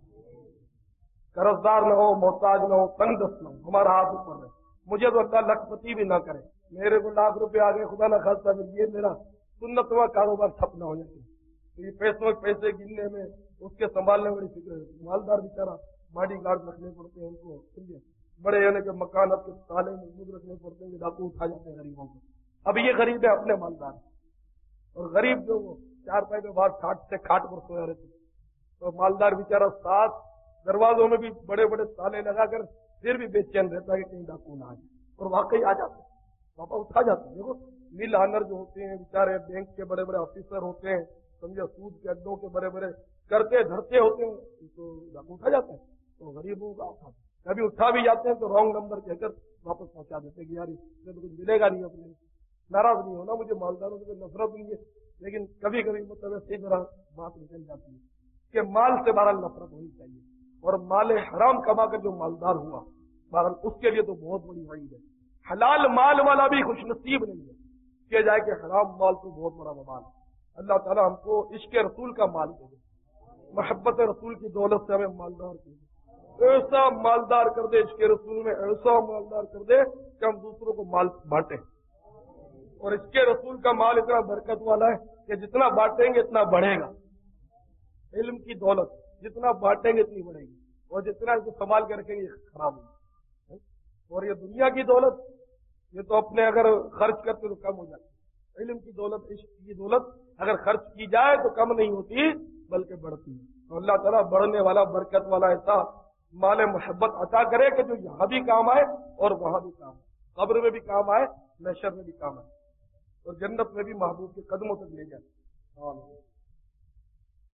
قرضدار نہ ہو، محتاج نہ ہو، تنگ دست نہ ہو، ہمارا ہاتھ اوپر ہے. مجھے تو اللہ لکھپتی بھی نہ کرے، میرے کو لاکھ روپے آ گئے خدا نہ خاصا، یہ میرا سنتواں کاروبار ٹھپ نہ ہو جائے. تو یہ پیسے گننے میں، اس کے سنبھالنے میں بڑی فکر ہے. مالدار بیچارہ باڈی گارڈ رکھنے پڑتے ہیں ان کو، سمجھے، بڑے یعنی کہ مکانات کے تالے محفوظ رکھنے پڑتے ہیں کہ ڈاکو اٹھا جاتے ہیں غریبوں کو. اب یہ غریب ہے اپنے مالدار، اور غریب جو وہ 4 پائے کے بعد کھاٹ پر سویا رہتے، تو مالدار بیچارہ 7 دروازوں میں بھی بڑے بڑے تالے لگا کر پھر بھی بے چین رہتا ہے کہ کہیں ڈاکو نہ آ جائے، اور واقعی آ جاتے ہیں، پاپا اٹھا جاتے ہیں. دیکھو مل آنر جو ہوتے ہیں بیچارے، بینک کے بڑے بڑے آفیسر ہوتے ہیں، سمجھے، سود کے اڈوں کے بڑے بڑے کرتے دھرتے ہوتے ہیں، تو ڈاکو اٹھا جاتے ہیں. تو غریبوں کا کبھی اٹھا بھی جاتے ہیں تو رانگ نمبر کہہ کر واپس پہنچا دیتے ہیں کہ یار اس سے تو کچھ ملے گا نہیں. اپنے ناراض نہیں ہونا، مجھے مالداروں سے نفرت نہیں ہے، لیکن کبھی کبھی مطلب صحیح طرح بات نکل جاتی ہے کہ مال سے بہرحال نفرت ہونی چاہیے. اور مال حرام کما کر جو مالدار ہوا بہرحال اس کے لیے تو بہت بڑی وعید ہے. حلال مال والا بھی خوش نصیب نہیں ہے کہ جائے کہ حرام مال تو بہت بڑا وبال ہے. اللہ تعالیٰ ہم کو عشق رسول کا مال دے دے، محبت رسول کی دولت سے ہمیں مالدار کر دے، ایسا مالدار کر دے، عشق رسول میں ایسا مالدار کر دے کہ ہم دوسروں کو مال بانٹیں. اور عشق رسول کا مال اتنا برکت والا ہے کہ جتنا بانٹیں گے اتنا بڑھے گا. علم کی دولت جتنا بانٹیں گے اتنی بڑھے گی، اور جتنا اس کو سنبھال کے رکھیں گے خراب ہوگی. اور یہ دنیا کی دولت، یہ تو اپنے اگر خرچ کرتے تو کم ہو جاتی. علم کی دولت، عشق کی دولت اگر خرچ کی جائے تو کم نہیں ہوتی بلکہ بڑھتی ہے. تو اللہ تعالیٰ بڑھنے والا، برکت والا ایسا مال محبت عطا کرے کہ جو یہاں بھی کام آئے اور وہاں بھی کام آئے، قبر میں بھی کام آئے، محشر میں بھی کام آئے، اور جنت میں بھی محبوب کے قدموں تک لے جائے.